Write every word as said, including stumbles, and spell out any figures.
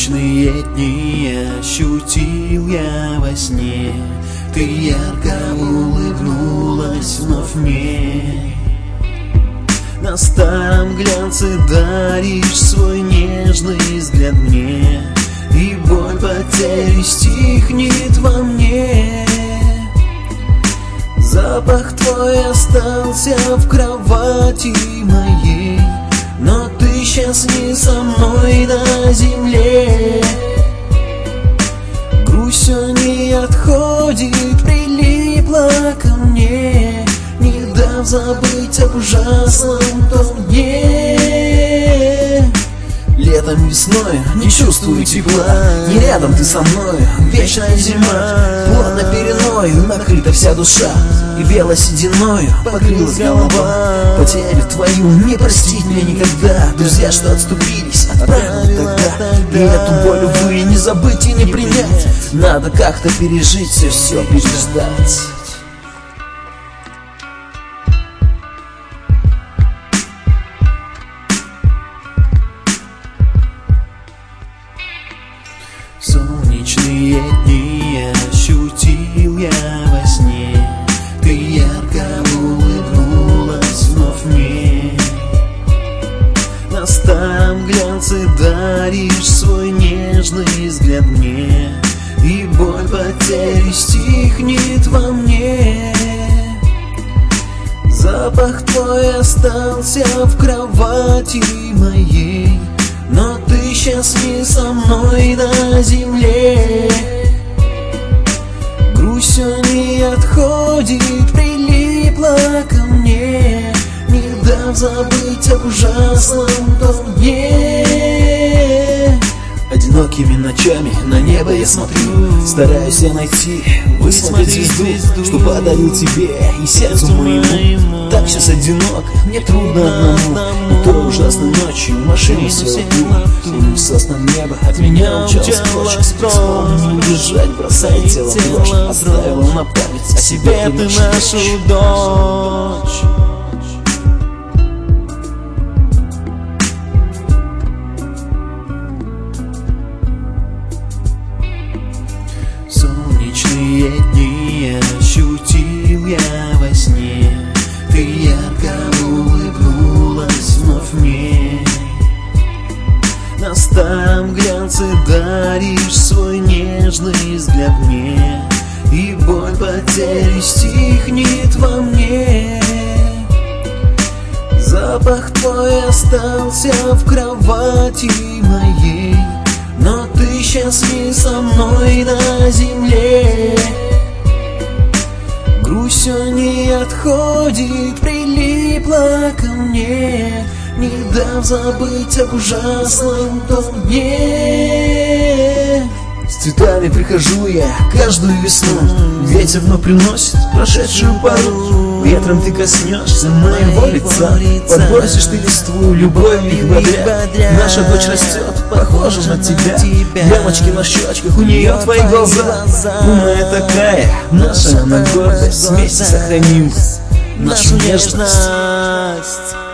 Солнечные дни ощутил я во сне, ты ярко улыбнулась вновь мне. На старом глянце даришь свой нежный взгляд мне, и боль потери стихнет во мне. Запах твой остался в кровати моей, но ты сейчас не со мной на земле. Грусть все не отходит, прилипла ко мне, не дав забыть об ужасном том дне. Летом, весной не чувствую тепла, не рядом ты со мной, вечная зима. Плотно переною накрыта вся душа, и белой сединою покрылась голова. Потерю твою не простить мне никогда. Друзья, что отступились, отправили тогда, и эту боль, увы, не забыть и не принять. Надо как-то пережить все, все переждать. Солнечные дни ощутил я во сне, ты ярко улыбнулась вновь мне. На старом глянце даришь свой нежный взгляд мне, и боль потери стихнет во мне. Запах твой остался в кровати моей, но ты сейчас не со мной на земле. Грусть все не отходит, прилипла ко мне, не дав забыть об ужасном том дне. Одинокими ночами на небо я смотрю, стараюсь я найти, высмотреть звезду, что подарил тебе и сердцу моему. Так сейчас одиноко, мне трудно одному, и той ужасной ночью в машине села ты, и унеслась на небо, от меня умчалась прочь. Словно не удержать, бросает тело дрожь, оставила на память о себе ты нашу дочь. Солнечные дни ощутил я во сне, ты ярко улыбнулась вновь мне. На старом глянце даришь свой нежный взгляд мне, и боль потери стихнет во мне. Запах твой остался в кровати моей, но ты сейчас не со мной на земле. Грусть все не отходит, прилипла ко мне, не дав забыть об ужасном том дне. С цветами прихожу я каждую весну, ветер вновь приносит прошедшую пору. Ветром ты коснешься моего лица, подбросишь ты листву, любовь их бодря. Наша дочь растет, похожа на тебя, ямочки на щечках, у нее твои глаза. Умная такая, наша она гордость, вместе сохраним нашу нежность.